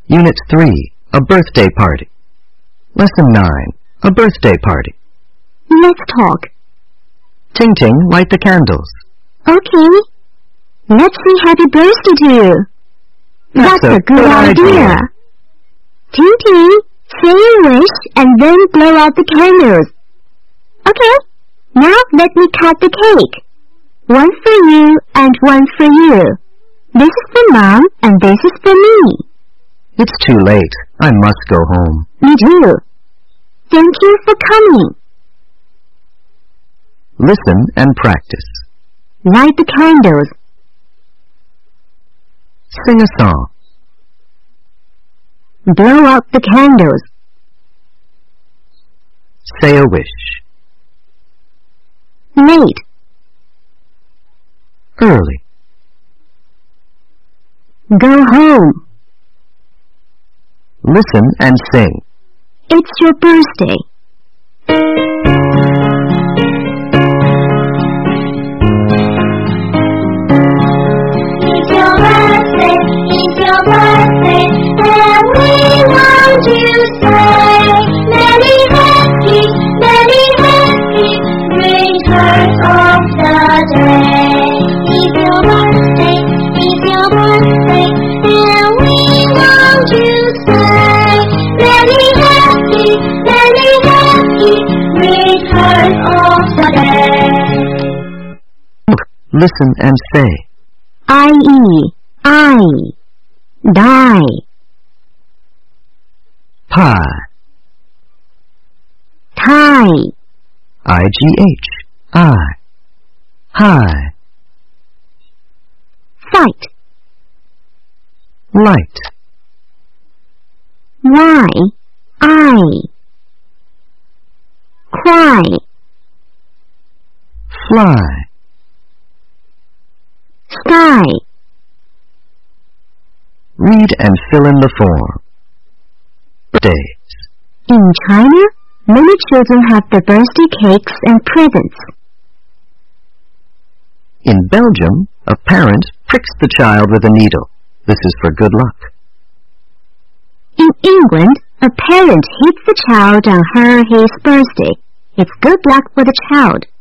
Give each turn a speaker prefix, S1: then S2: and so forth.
S1: Unit 3, a birthday party. Lesson 9, a birthday party.
S2: Let's talk.
S1: Ting Ting, light the candles.
S2: Okay. Let's say happy birthday to you. That's a good idea. Ting Ting, say your wish and then blow out the candles. Okay. Now let me cut the cake. One for you and one for you. This is for Mom and this is for me.
S1: It's too late. I must go home.
S2: Me too. Thank you for coming.
S1: Listen and practice.
S2: Light the candles.
S1: Sing a song.
S2: Blow out the candles.
S1: Say a wish.
S2: Late.
S1: Early.
S2: Go home.
S1: Listen and sing.
S2: It's your birthday.
S3: It's your birthday, and we want to say many happy returns of the day. It's your birthday, and we want to say many happy returns of the day.
S1: Listen and say.
S2: I-E, I, die.
S1: Pie.
S2: Tie,
S1: I-G-H, I. High.
S2: fight.
S1: Light.
S2: Y, I, cry.
S1: Fly.
S2: Sky,
S1: Read and fill in the form. Birthdays.
S2: in China, many children have their birthday cakes and presents.
S1: In Belgium, a parent pricks the child with a needle. This is for good luck.
S2: In England, a parent hits the child on her or his birthday. It's good luck for the child.